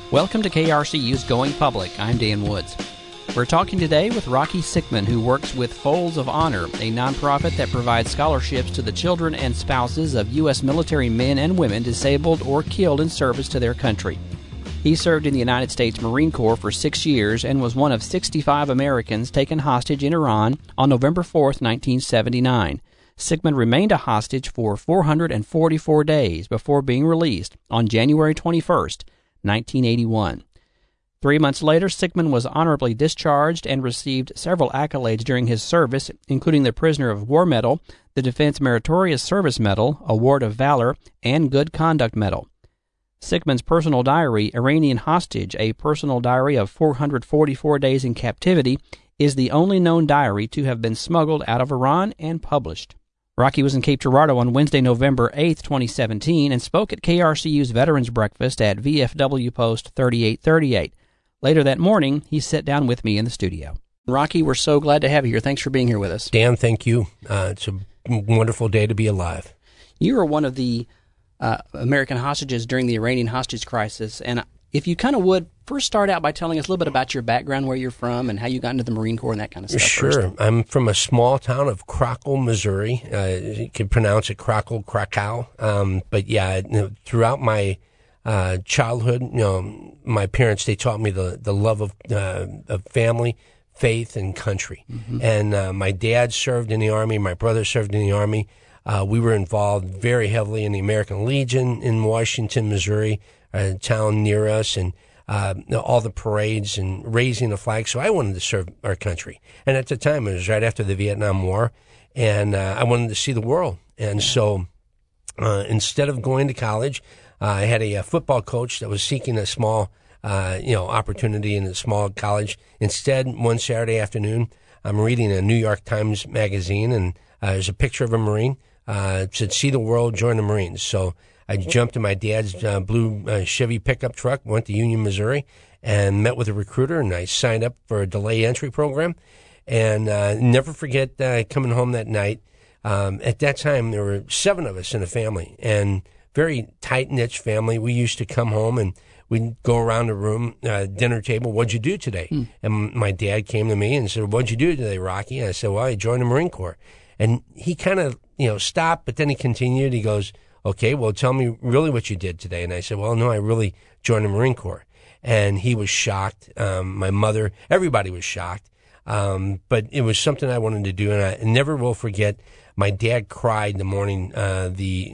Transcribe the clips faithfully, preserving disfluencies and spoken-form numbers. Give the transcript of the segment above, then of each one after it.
Welcome to K R C U's Going Public. I'm Dan Woods. We're talking today with Rocky Sickman, who works with Folds of Honor, a nonprofit that provides scholarships to the children and spouses of U S military men and women disabled or killed in service to their country. He served in the United States Marine Corps for six years and was one of sixty-five Americans taken hostage in Iran on November fourth, nineteen seventy-nine. Sickman remained a hostage for four hundred forty-four days before being released on January twenty-first, nineteen eighty-one. Three months later, Sickman was honorably discharged and received several accolades during his service, including the Prisoner of War Medal, the Defense Meritorious Service Medal, Award of Valor, and Good Conduct Medal. Sickman's personal diary, Iranian Hostage, a personal diary of four hundred forty-four days in captivity, is the only known diary to have been smuggled out of Iran and published. Rocky was in Cape Girardeau on Wednesday, November eighth, twenty seventeen, and spoke at K R C U's Veterans Breakfast at V F W Post thirty-eight thirty-eight. Later that morning, he sat down with me in the studio. Rocky, we're so glad to have you here. Thanks for being here with us. Dan, thank you. Uh, it's a wonderful day to be alive. You were one of the uh, American hostages during the Iranian hostage crisis, and if you kind of would, first start out by telling us a little bit about your background, where you're from, and how you got into the Marine Corps and that kind of stuff. Sure. First. I'm from a small town of Crockle, Missouri. Uh, you can pronounce it Crockle, Krakow. Um, but yeah, you know, throughout my uh, childhood, you know, my parents, they taught me the, the love of, uh, of family, faith, and country. Mm-hmm. And uh, my dad served in the Army. My brother served in the Army. Uh, we were involved very heavily in the American Legion in Washington, Missouri, a town near us, and uh, all the parades and raising the flag. So I wanted to serve our country. And at the time, it was right after the Vietnam War, and uh, I wanted to see the world. And so uh, instead of going to college, uh, I had a, a football coach that was seeking a small uh, you know, opportunity in a small college. Instead, one Saturday afternoon, I'm reading a New York Times magazine, and uh, there's a picture of a Marine. Uh, it said, "See the world, join the Marines." So I jumped in my dad's uh, blue uh, Chevy pickup truck, went to Union, Missouri, and met with a recruiter, and I signed up for a delay entry program. And uh, never forget uh, coming home that night. Um, at that time, there were seven of us in the family, and very tight-knit family. We used to come home, and we'd go around the room, uh, dinner table, "What'd you do today?" Hmm. And my dad came to me and said, "What'd you do today, Rocky?" And I said, "Well, I joined the Marine Corps." And he kind of, you know, stopped, but then he continued. He goes, "Okay, well, tell me really what you did today." And I said, "Well, no, I really joined the Marine Corps." And he was shocked. Um, my mother, everybody was shocked. Um, but it was something I wanted to do, and I never will forget. My dad cried the morning uh, the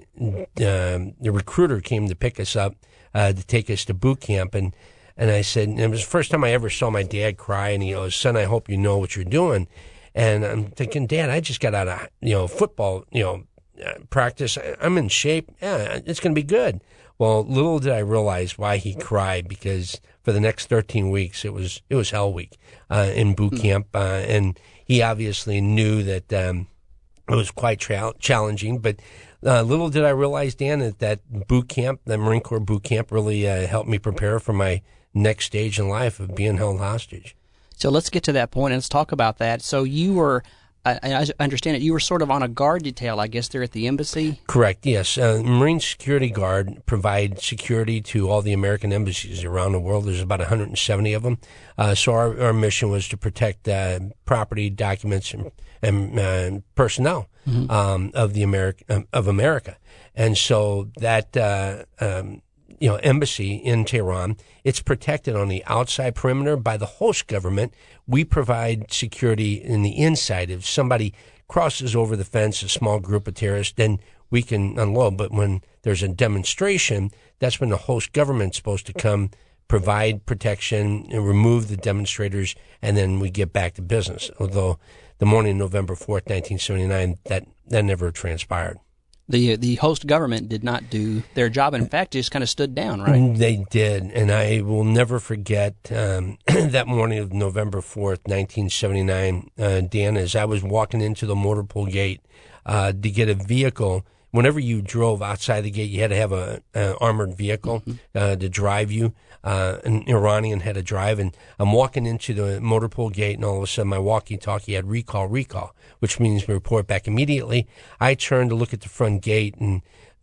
uh, the recruiter came to pick us up uh, to take us to boot camp, and and I said, and it was the first time I ever saw my dad cry, and he goes, "Son, I hope you know what you're doing." And I'm thinking, "Dad, I just got out of, you know, football, you know, uh, practice. I'm in shape. Yeah, it's going to be good." Well, little did I realize why he cried, because for the next thirteen weeks, it was, it was hell week, uh, in boot camp. Uh, and he obviously knew that, um, it was quite tra- challenging, but, uh, little did I realize, Dan, that that boot camp, the Marine Corps boot camp really, uh, helped me prepare for my next stage in life of being held hostage. So let's get to that point and let's talk about that. So you were, I, I understand it, you were sort of on a guard detail, I guess, there at the embassy? Correct, yes. Uh, Marine Security Guard provide security to all the American embassies around the world. There's about one hundred seventy of them. Uh, so our, our mission was to protect uh, property, documents, and, and uh, personnel mm-hmm. um, of the America, of America. And so that uh, um, you know, embassy in Tehran, it's protected on the outside perimeter by the host government. We provide security in the inside. If somebody crosses over the fence, a small group of terrorists, then we can unload. But when there's a demonstration, that's when the host government's supposed to come, provide protection, and remove the demonstrators, and then we get back to business. Although the morning of November fourth, nineteen seventy-nine, that, that never transpired. The the host government did not do their job. In fact, just kind of stood down, right? They did, and I will never forget um, that morning of November fourth, nineteen seventy-nine, uh, Dan, as I was walking into the motor pool gate uh, to get a vehicle. Whenever you drove outside the gate, you had to have a, a armored vehicle mm-hmm. uh, to drive you. Uh, an Iranian had to drive, and I'm walking into the motor pool gate, and all of a sudden my walkie-talkie had recall, recall, which means we report back immediately. I turned to look at the front gate, and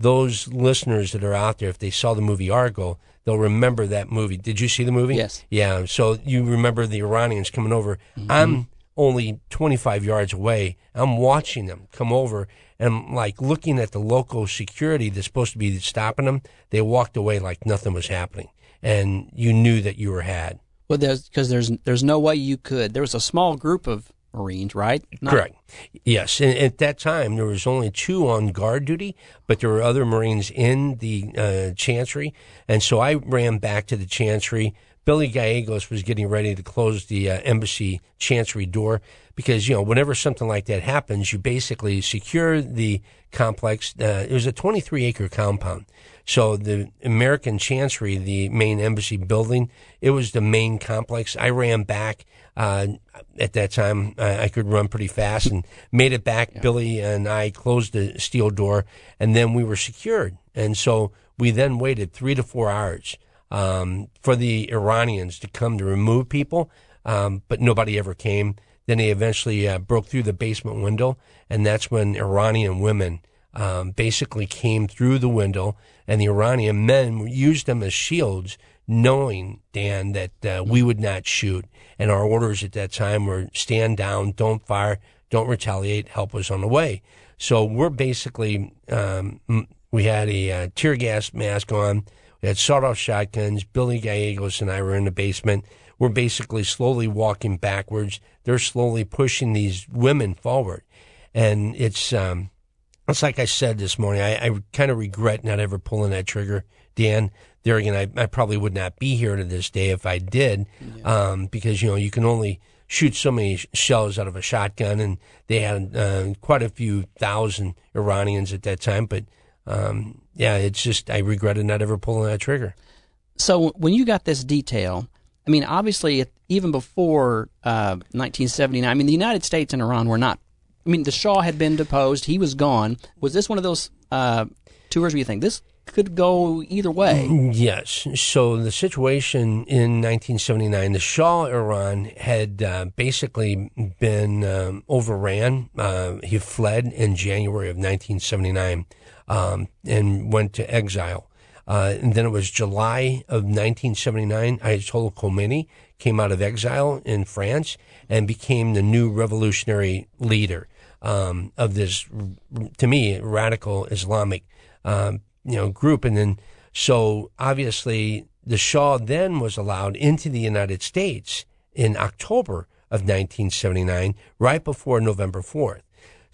those listeners that are out there, if they saw the movie Argo, they'll remember that movie. Did you see the movie? Yes. Yeah. So you remember the Iranians coming over. Mm-hmm. I'm only twenty-five yards away. I'm watching them come over, and I'm like looking at the local security that's supposed to be stopping them. They walked away like nothing was happening, and you knew that you were had. Well, there's because there's there's no way you could. There was a small group of Marines, right? Not- Correct. Yes. And at that time, there was only two on guard duty, but there were other Marines in the uh, Chancery. And so I ran back to the Chancery. Billy Gallegos was getting ready to close the uh, embassy Chancery door because, you know, whenever something like that happens, you basically secure the complex. Uh, it was a twenty-three acre compound. So the American Chancery, the main embassy building, it was the main complex. I ran back. Uh, at that time, I, I could run pretty fast and made it back. Yeah. Billy and I closed the steel door, and then we were secured. And so we then waited three to four hours um, for the Iranians to come to remove people, um, but nobody ever came. Then they eventually uh, broke through the basement window, and that's when Iranian women um, basically came through the window, and the Iranian men used them as shields, knowing, Dan, that uh, we would not shoot. And our orders at that time were stand down, don't fire, don't retaliate, help us on the way. So we're basically, um, we had a uh, tear gas mask on, we had sawed-off shotguns, Billy Gallegos and I were in the basement. We're basically slowly walking backwards. They're slowly pushing these women forward. And it's, um, it's like I said this morning, I, I kind of regret not ever pulling that trigger, Dan. There again, I, I probably would not be here to this day if I did, yeah. um, because, you know, you can only shoot so many shells out of a shotgun, and they had uh, quite a few thousand Iranians at that time. But, um, yeah, it's just I regretted not ever pulling that trigger. So when you got this detail, I mean, obviously, even before uh, nineteen seventy-nine, I mean, the United States and Iran were not, I mean, the Shah had been deposed. He was gone. Was this one of those uh, tours where you think this could go either way? Yes. So the situation in nineteen seventy-nine, the Shah of Iran had uh, basically been um, overran. Uh, he fled in January of nineteen seventy-nine um, and went to exile. Uh, and then it was July of nineteen seventy-nine, Ayatollah Khomeini came out of exile in France and became the new revolutionary leader um, of this, to me, radical Islamic um, you know, group. And then, so obviously the Shah then was allowed into the United States in October of nineteen seventy-nine, right before November fourth.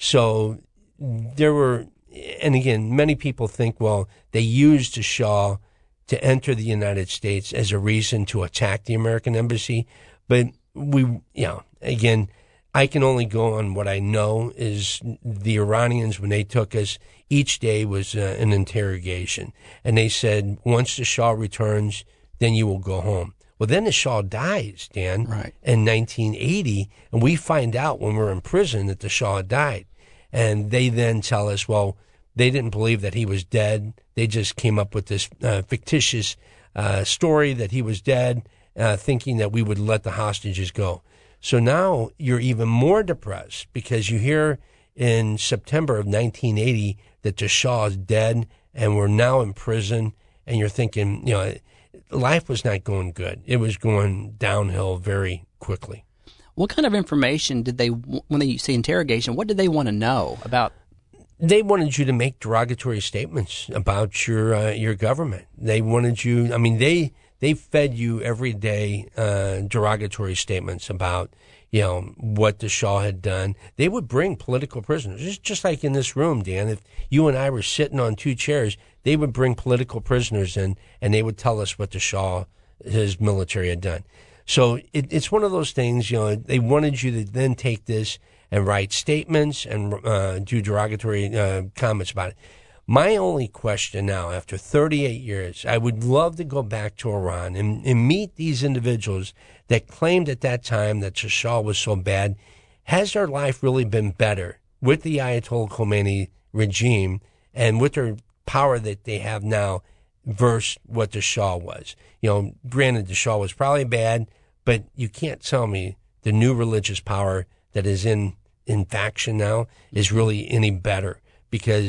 So there were, and again, many people think, well, they used the Shah to enter the United States as a reason to attack the American embassy. But we, you know, again, I can only go on what I know is the Iranians, when they took us, each day was uh, an interrogation. And they said, once the Shah returns, then you will go home. Well, then the Shah dies, Dan, right, in nineteen eighty. And we find out when we're in prison that the Shah died. And they then tell us, well, they didn't believe that he was dead. They just came up with this uh, fictitious uh, story that he was dead, uh, thinking that we would let the hostages go. So now you're even more depressed because you hear in September of nineteen eighty that the Shah is dead and we're now in prison, and you're thinking, you know, life was not going good. It was going downhill very quickly. What kind of information did they, when they say interrogation, what did they want to know about? They wanted you to make derogatory statements about your uh, your government. They wanted you, I mean, they they fed you every day uh, derogatory statements about, you know, what the Shah had done. They would bring political prisoners. It's just like in this room, Dan. If you and I were sitting on two chairs, they would bring political prisoners in, and they would tell us what the Shah, his military had done. So it, it's one of those things, you know, they wanted you to then take this and write statements and uh, do derogatory uh, comments about it. My only question now, after thirty-eight years, I would love to go back to Iran and, and meet these individuals that claimed at that time that the Shah was so bad. Has their life really been better with the Ayatollah Khomeini regime and with their power that they have now versus what the Shah was? You know, granted, the Shah was probably bad, but you can't tell me the new religious power that is in, in faction now is really any better, because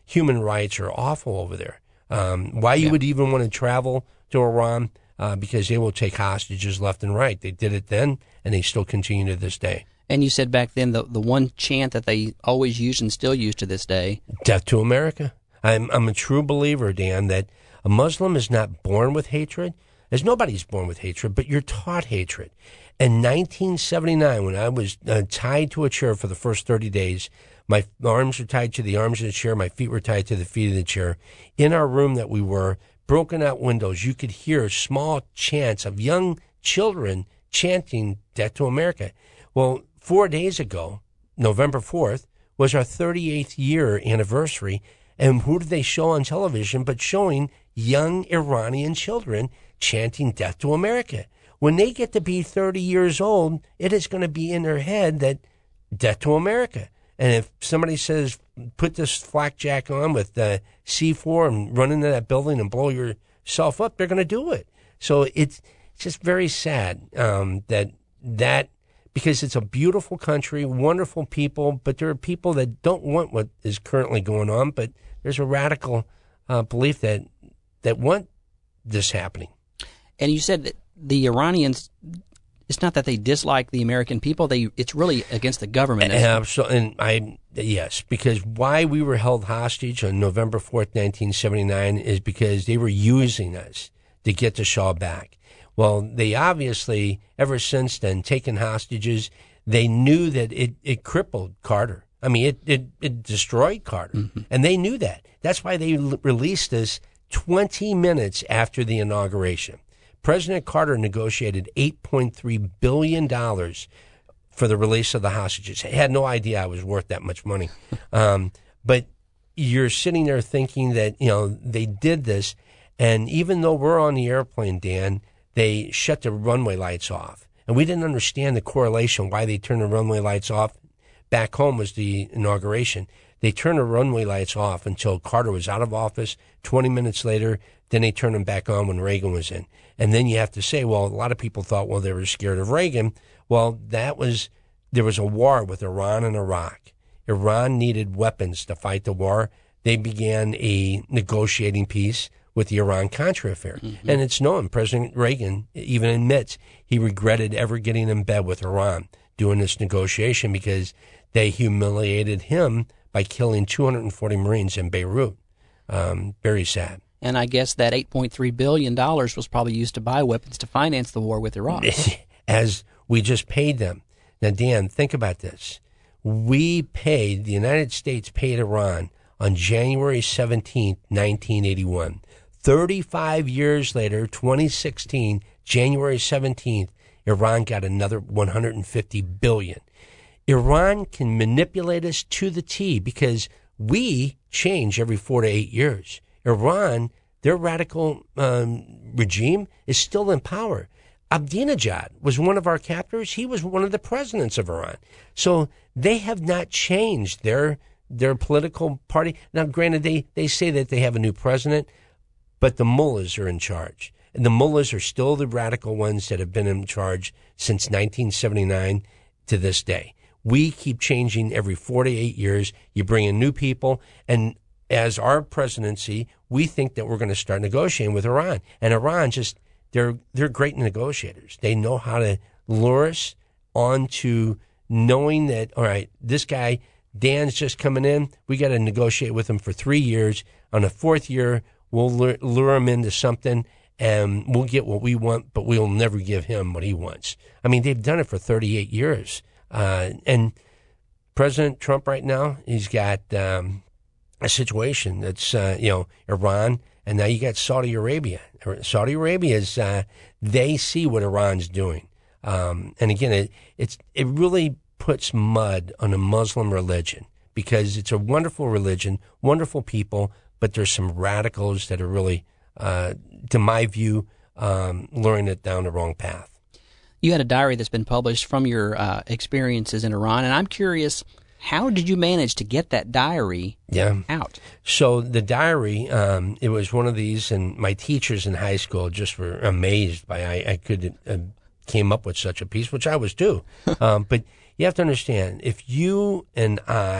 human rights are awful over there. Um, why you Yeah. would even want to travel to Iran, uh, because they will take hostages left and right. They did it then, and they still continue to this day. And you said back then the, the one chant that they always used and still use to this day. Death to America. I'm, I'm a true believer, Dan, that a Muslim is not born with hatred, as nobody's born with hatred, but you're taught hatred. In nineteen seventy-nine, when I was uh, tied to a chair for the first thirty days, my arms were tied to the arms of the chair, my feet were tied to the feet of the chair. In our room that we were, broken out windows, you could hear small chants of young children chanting Death to America. Well, four days ago, November fourth, was our thirty-eighth year anniversary. And who did they show on television but showing young Iranian children chanting Death to America? When they get to be thirty years old, it is going to be in their head that Death to America. And if somebody says, put this flak jacket on with uh, C four and run into that building and blow yourself up, they're going to do it. So it's, it's just very sad um, that that, because it's a beautiful country, wonderful people, but there are people that don't want what is currently going on, but there's a radical uh, belief that that want this happening. And you said that the Iranians, it's not that they dislike the American people. They It's really against the government. Absolutely. And I, yes, because why we were held hostage on November fourth, nineteen seventy-nine is because they were using us to get the Shah back. Well, they obviously, ever since then, taken hostages. They knew that it, it crippled Carter. I mean, it, it, it destroyed Carter. Mm-hmm. And they knew that. That's why they l- released us twenty minutes after the inauguration. President Carter negotiated eight point three billion dollars for the release of the hostages. I had no idea I was worth that much money. Um, but you're sitting there thinking that, you know, they did this. And even though we're on the airplane, Dan, they shut the runway lights off. And we didn't understand the correlation, why they turned the runway lights off. Back home was the inauguration. They turned the runway lights off until Carter was out of office. twenty minutes later, then they turned them back on when Reagan was in. And then you have to say, well, a lot of people thought, well, they were scared of Reagan. Well, that was, there was a war with Iran and Iraq. Iran needed weapons to fight the war. They began a negotiating peace with the Iran-Contra affair. Mm-hmm. And it's known, President Reagan even admits he regretted ever getting in bed with Iran doing this negotiation because they humiliated him by killing two hundred forty Marines in Beirut. Um, very sad. And I guess that eight point three billion dollars was probably used to buy weapons to finance the war with Iraq. As we just paid them. Now, Dan, think about this. We paid, the United States paid Iran on January seventeenth, nineteen eighty-one. thirty-five years later, twenty sixteen, January seventeenth, Iran got another one hundred fifty billion dollars. Iran can manipulate us to the T because we change every four to eight years. Iran, their radical um, regime is still in power. Ahmadinejad was one of our captors. He was one of the presidents of Iran. So they have not changed their their political party. Now, granted, they, they say that they have a new president, but the mullahs are in charge. And the mullahs are still the radical ones that have been in charge since nineteen seventy-nine to this day. We keep changing every four to eight years. You bring in new people, and as our presidency, we think that we're going to start negotiating with Iran. And Iran just, they're they're great negotiators. They know how to lure us onto knowing that, all right, this guy, Dan's just coming in. We got to negotiate with him for three years. On the fourth year, we'll lure, lure him into something, and we'll get what we want, but we'll never give him what he wants. I mean, they've done it for thirty-eight years. Uh, and President Trump right now, he's got um, a situation that's, uh, you know, Iran, and now you got Saudi Arabia. Saudi Arabia is, uh, they see what Iran's doing. Um, and again, it, it's, it really puts mud on a Muslim religion because it's a wonderful religion, wonderful people, but there's some radicals that are really, uh, to my view, um, luring it down the wrong path. You had a diary that's been published from your uh, experiences in Iran, and I'm curious, how did you manage to get that diary yeah. out? So the diary, um, it was one of these, and my teachers in high school just were amazed by I, I could uh, came up with such a piece, which I was too. um, but you have to understand, if you and I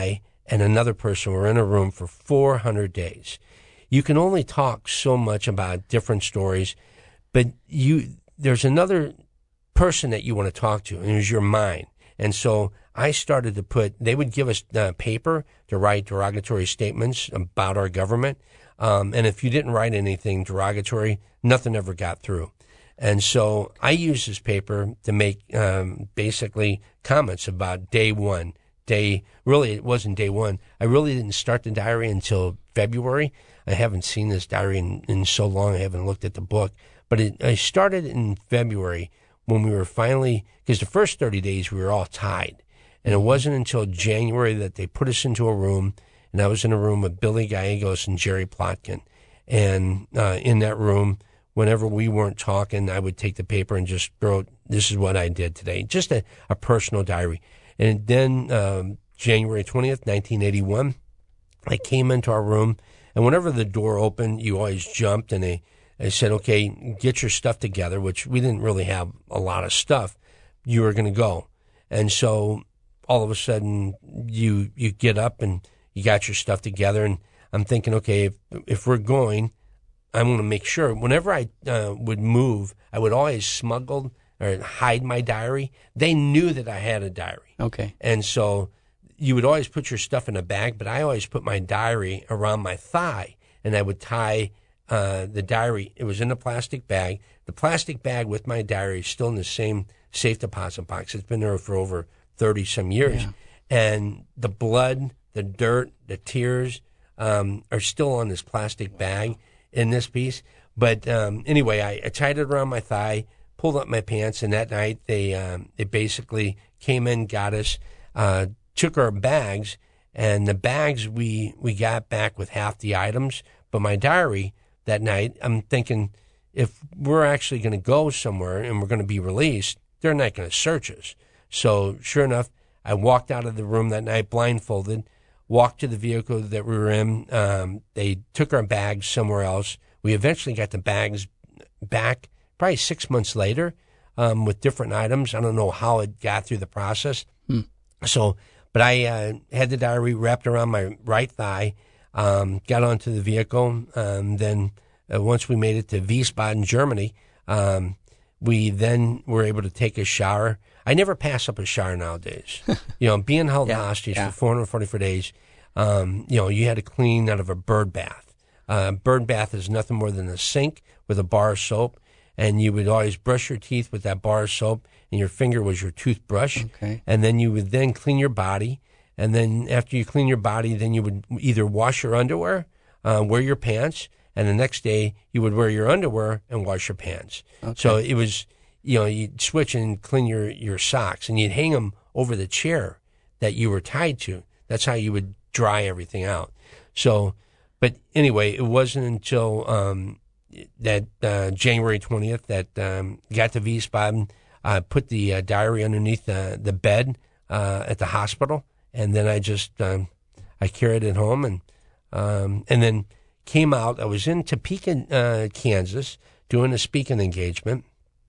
and another person were in a room for four hundred days. You can only talk so much about different stories, but you there's another person that you want to talk to, and it was your mind. And so I started to put, they would give us uh, paper to write derogatory statements about our government. Um, and if you didn't write anything derogatory, nothing ever got through. And so I used this paper to make um, basically comments about day one. Day, really, it wasn't day one. I really didn't start the diary until February. I haven't seen this diary in, in so long. I haven't looked at the book. But it, I started in February when we were finally, because the first thirty days we were all tied. And it wasn't until January that they put us into a room, and I was in a room with Billy Gallegos and Jerry Plotkin. And uh, in that room, whenever we weren't talking, I would take the paper and just wrote, this is what I did today. Just a, a personal diary. And then um, January twentieth, nineteen eighty-one, I came into our room, and whenever the door opened, you always jumped, and they, they said, okay, get your stuff together, which we didn't really have a lot of stuff. You were going to go. And so all of a sudden, you you get up and you got your stuff together, and I'm thinking, okay, if, if we're going, I want to make sure. Whenever I uh, would move, I would always smuggle or hide my diary. They knew that I had a diary. Okay. And so you would always put your stuff in a bag, but I always put my diary around my thigh, and I would tie uh, the diary. It was in a plastic bag. The plastic bag with my diary is still in the same safe deposit box. It's been there for over thirty-some years. Yeah. And the blood, the dirt, the tears um, are still on this plastic bag in this piece. But um, anyway, I, I tied it around my thigh, pulled up my pants, and that night they um, they basically came in, got us, uh, took our bags, and the bags we, we got back with half the items. But my diary that night, I'm thinking, if we're actually going to go somewhere and we're going to be released, they're not going to search us. So sure enough, I walked out of the room that night blindfolded, walked to the vehicle that we were in. Um, they took our bags somewhere else. We eventually got the bags back probably six months later um, with different items. I don't know how it got through the process. Hmm. So, but I uh, had the diary wrapped around my right thigh, um, got onto the vehicle. Um, then uh, once we made it to Wiesbaden, Germany, um, we then were able to take a shower. I never pass up a shower nowadays. You know, being held yeah, hostage yeah. for four hundred forty-four days, um, you know, you had to clean out of a bird bath. Uh, bird bath is nothing more than a sink with a bar of soap, and you would always brush your teeth with that bar of soap, and your finger was your toothbrush. Okay. And then you would then clean your body, and then after you clean your body, then you would either wash your underwear, uh, wear your pants, and the next day you would wear your underwear and wash your pants. Okay. So it was, you know, you'd switch and clean your, your socks, and you'd hang them over the chair that you were tied to. That's how you would dry everything out. So, but anyway, it wasn't until um, that uh, January twentieth that um, got to Wiesbaden, uh, put the uh, diary underneath the, the bed uh, at the hospital, and then I just um, I carried it home, and um, and then came out. I was in Topeka, uh, Kansas, doing a speaking engagement,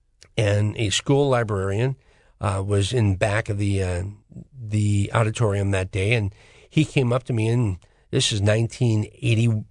and a school librarian uh, was in back of the uh, the auditorium that day, and he came up to me, and this is nineteen eighty-one,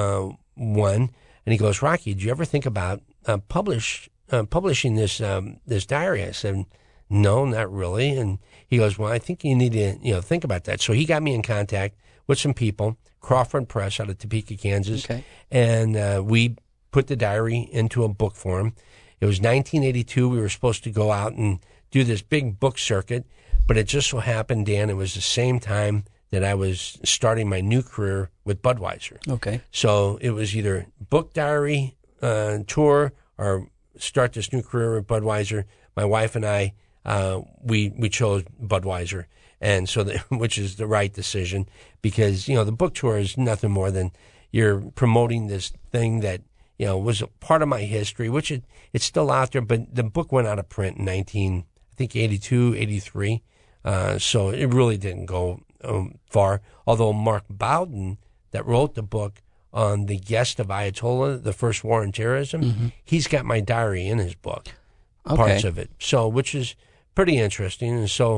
and he goes, "Rocky, did you ever think about uh, publish uh, publishing this um, this diary?" I said, "No, not really." And he goes, "Well, I think you need to you know think about that." So he got me in contact with some people, Crawford Press out of Topeka, Kansas, okay. and uh, we put the diary into a book form. It was nineteen eighty-two. We were supposed to go out and do this big book circuit, but it just so happened, Dan, it was the same time that I was starting my new career with Budweiser. Okay. So it was either book diary uh, tour or start this new career with Budweiser. My wife and I, uh, we we chose Budweiser, and so the, which is the right decision, because you know the book tour is nothing more than you're promoting this thing that you know was a part of my history, which it, it's still out there. But the book went out of print in nineteen, I think eighty-two, eighty-three, uh, so it really didn't go um, far. Although Mark Bowden, that wrote the book on the guest of Ayatollah, the first war on terrorism, mm-hmm. he's got my diary in his book, okay. parts of it. So, which is pretty interesting. And so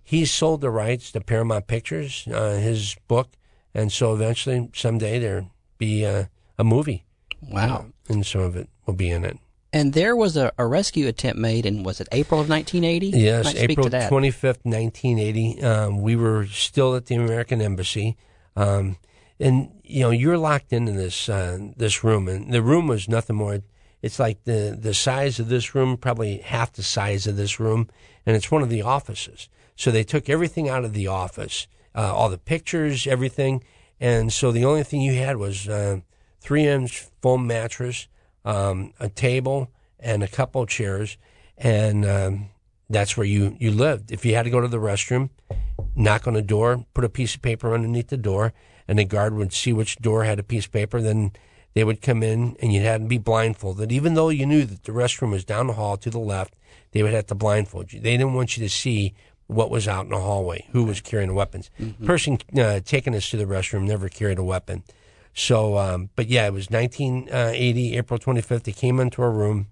he sold the rights to Paramount Pictures, uh, his book, and so eventually, someday, there'll be uh, a movie. Wow. Uh, and some of it will be in it. And there was a, a rescue attempt made in, was it April of nineteen eighty? Yes, Might speak April to that. twenty-fifth, nineteen eighty. Um, we were still at the American Embassy. Um, and, you know, you're locked into this uh, this room. And the room was nothing more. It's like the, the size of this room, probably half the size of this room. And it's one of the offices. So they took everything out of the office, uh, all the pictures, everything. And so the only thing you had was uh, three-inch foam mattress, Um, a table and a couple of chairs, and um, that's where you, you lived. If you had to go to the restroom, knock on the door, put a piece of paper underneath the door, and the guard would see which door had a piece of paper. Then they would come in, and you had to be blindfolded. Even though you knew that the restroom was down the hall to the left, they would have to blindfold you. They didn't want you to see what was out in the hallway, who was carrying the weapons. Mm-hmm. Person uh, taking us to the restroom never carried a weapon. So, um, but yeah, it was nineteen eighty, April twenty-fifth. They came into our room,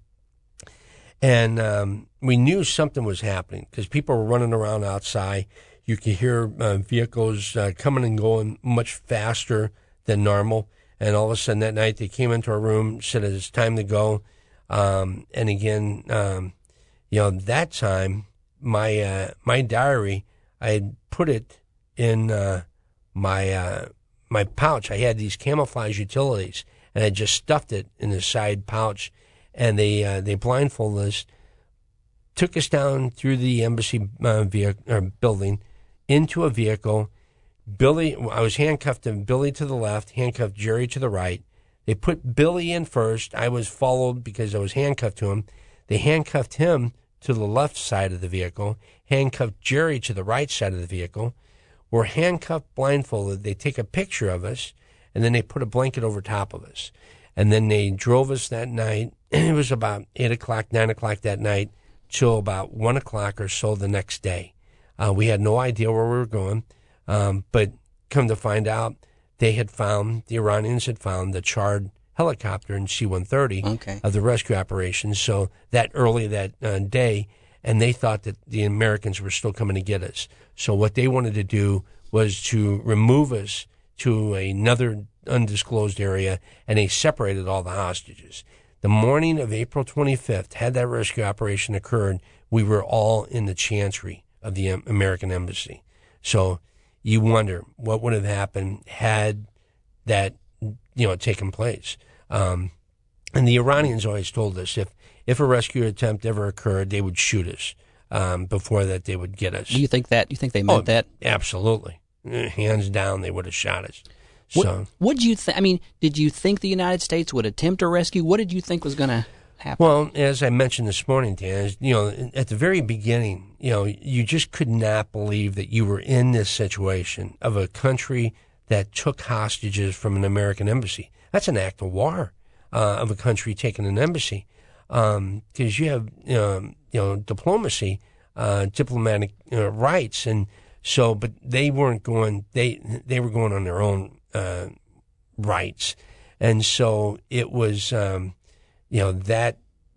and um, we knew something was happening because people were running around outside. You could hear uh, vehicles uh, coming and going much faster than normal. And all of a sudden that night, they came into our room, said it's time to go. Um, and again, um, you know, that time, my uh, my diary, I had put it in uh, my. Uh, my pouch. I had these camouflage utilities, and I just stuffed it in the side pouch. And they uh, they blindfolded us, took us down through the embassy uh, vehicle, or building, into a vehicle. Billy, I was handcuffed to Billy to the left, handcuffed Jerry to the right. They put Billy in first. I was followed because I was handcuffed to him. They handcuffed him to the left side of the vehicle, handcuffed Jerry to the right side of the vehicle. We're handcuffed, blindfolded. They take a picture of us, and then they put a blanket over top of us. And then they drove us that night. It was about eight o'clock, nine o'clock that night, till about one o'clock or so the next day. Uh, we had no idea where we were going, um, but come to find out, they had found, the Iranians had found the charred helicopter in C one thirty okay. of the rescue operation. So that early that uh, day, and they thought that the Americans were still coming to get us. So what they wanted to do was to remove us to another undisclosed area, and they separated all the hostages. The morning of April twenty-fifth, had that rescue operation occurred, we were all in the chancery of the American Embassy. So you wonder what would have happened had that, you know, taken place. Um, and the Iranians always told us if, if a rescue attempt ever occurred, they would shoot us. Um, before that, they would get us. Do you think that? Do you think they meant oh, that? Absolutely, hands down, they would have shot us. So, what did you think? I mean, did you think the United States would attempt a rescue? What did you think was going to happen? Well, as I mentioned this morning, Dan, you know, at the very beginning, you know, you just could not believe that you were in this situation of a country that took hostages from an American embassy. That's an act of war uh, of a country taking an embassy. Because um, you have, um, you know, diplomacy, uh, diplomatic uh, rights, and so, but they weren't going. They they were going on their own uh, rights, and so it was, um, you know, that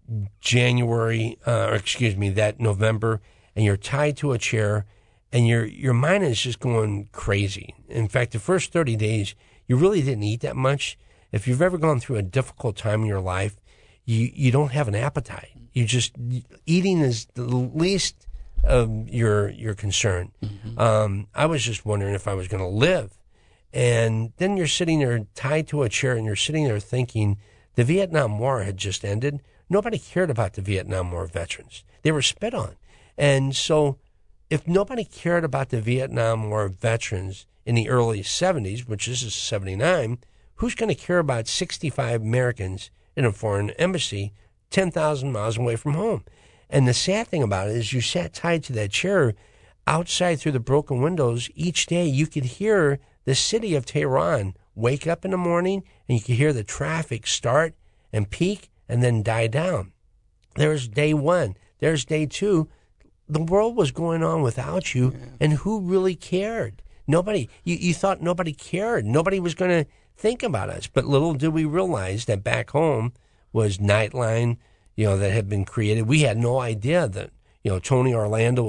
January, uh, or excuse me, that November, and you're tied to a chair, and your your mind is just going crazy. In fact, the first thirty days, you really didn't eat that much. If you've ever gone through a difficult time in your life, You you don't have an appetite. You just eating is the least of your your concern. Mm-hmm. Um, I was just wondering if I was going to live, and then you're sitting there tied to a chair, and you're sitting there thinking the Vietnam War had just ended. Nobody cared about the Vietnam War veterans; they were spit on, and so if nobody cared about the Vietnam War veterans in the early seventies, which this is seventy-nine, who's going to care about sixty-five Americans in a foreign embassy ten thousand miles away from home? And the sad thing about it is you sat tied to that chair outside through the broken windows. Each day you could hear the city of Tehran wake up in the morning, and you could hear the traffic start and peak and then die down. There's day one. There's day two. The world was going on without you, yeah. And who really cared? Nobody. You, you thought nobody cared. Nobody was going to think about us. But little did we realize that back home was Nightline, you know, that had been created. We had no idea that, you know, Tony Orlando was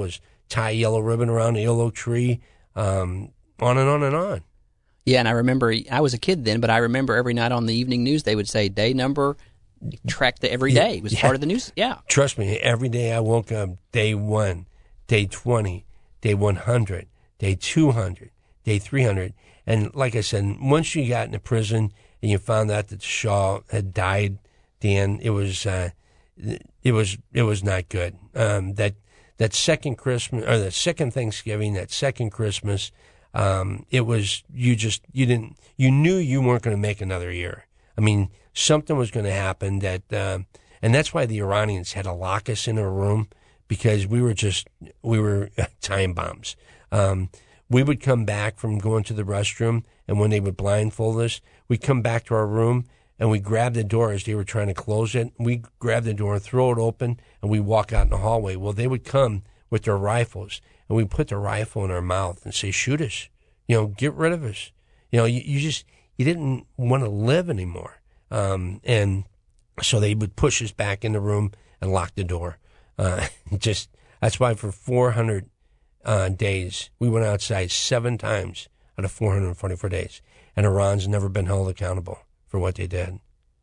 tie yellow ribbon around the yellow tree, um, on and on and on. Yeah, and I remember, I was a kid then, but I remember every night on the evening news they would say day number, track the every day. It was yeah. part of the news. Yeah. Trust me, every day I woke up, day one, day twenty, day one hundred, day two hundred, day three hundred. And like I said, once you got into prison and you found out that Shaw had died, Dan, it was uh, it was it was not good. Um, that that second Christmas or the second Thanksgiving, that second Christmas, um, it was you just you didn't you knew you weren't going to make another year. I mean, something was going to happen that, uh, and that's why the Iranians had to lock us in a room, because we were just we were time bombs. Um, we would come back from going to the restroom, and when they would blindfold us, we'd come back to our room, and we grab the door as they were trying to close it. We grab the door and throw it open, and we walk out in the hallway. Well, they would come with their rifles, and we put the rifle in our mouth and say, shoot us, you know, get rid of us. You know, you, you just, you didn't want to live anymore. Um, and so they would push us back in the room and lock the door. Uh, just, that's why for four hundred uh, days, we went outside seven times out of four hundred forty-four days. And Iran's never been held accountable for what they did.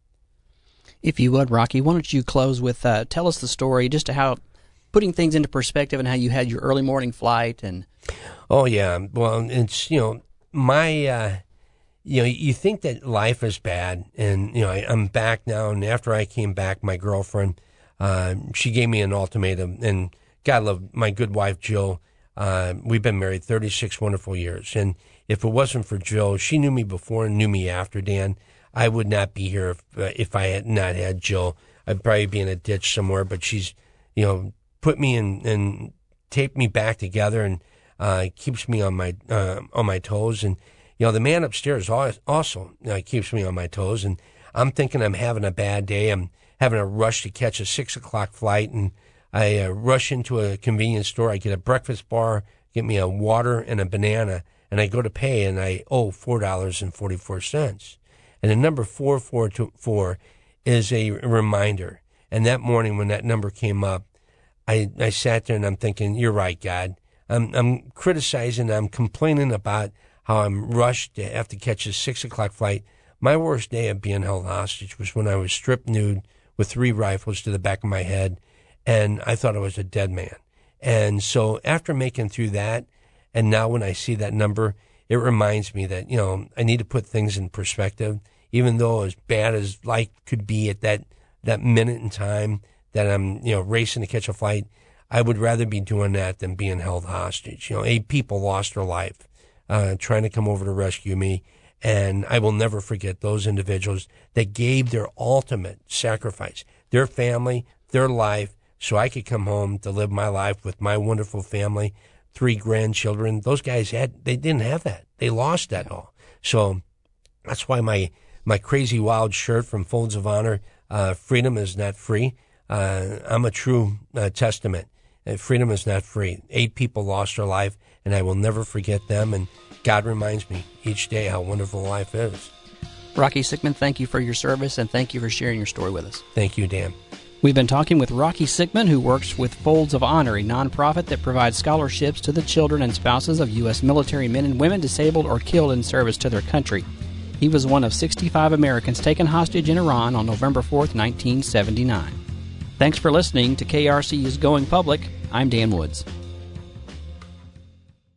If you would, Rocky, why don't you close with, uh, tell us the story, just how, putting things into perspective and how you had your early morning flight and... Oh, yeah. Well, it's, you know, my, uh, you know, you think that life is bad, and, you know, I, I'm back now, and after I came back, my girlfriend, uh, she gave me an ultimatum, and God love my good wife, Jill. Uh, we've been married thirty-six wonderful years, and if it wasn't for Jill, she knew me before and knew me after, Dan. I would not be here if, uh, if I had not had Jill. I'd probably be in a ditch somewhere, but she's, you know, put me in and taped me back together, and uh, keeps me on my uh, on my toes. And you know, the man upstairs also uh, keeps me on my toes. And I'm thinking I'm having a bad day. I'm having a rush to catch a six o'clock flight, and I uh, rush into a convenience store. I get a breakfast bar, get me a water and a banana, and I go to pay, and I owe four dollars and forty four cents. And the number four four two four is a reminder. And that morning when that number came up, I, I sat there and I'm thinking, you're right, God. I'm, I'm criticizing, I'm complaining about how I'm rushed to have to catch a six o'clock flight. My worst day of being held hostage was when I was stripped nude with three rifles to the back of my head, and I thought I was a dead man. And so after making through that, and now when I see that number, it reminds me that, you know, I need to put things in perspective. Even though as bad as life could be at that, that minute in time that I'm, you know, racing to catch a flight, I would rather be doing that than being held hostage. You know, eight people lost their life uh, trying to come over to rescue me, and I will never forget those individuals that gave their ultimate sacrifice, their family, their life, so I could come home to live my life with my wonderful family, three grandchildren. Those guys had, they didn't have that. They lost that all. So that's why my My crazy wild shirt from Folds of Honor, uh, freedom is not free. Uh, I'm a true uh, testament. Uh, freedom is not free. Eight people lost their life, and I will never forget them. And God reminds me each day how wonderful life is. Rocky Sickman, thank you for your service, and thank you for sharing your story with us. Thank you, Dan. We've been talking with Rocky Sickman, who works with Folds of Honor, a nonprofit that provides scholarships to the children and spouses of U S military men and women disabled or killed in service to their country. He was one of sixty-five Americans taken hostage in Iran on November fourth, nineteen seventy-nine. Thanks for listening to K R C U's Going Public. I'm Dan Woods.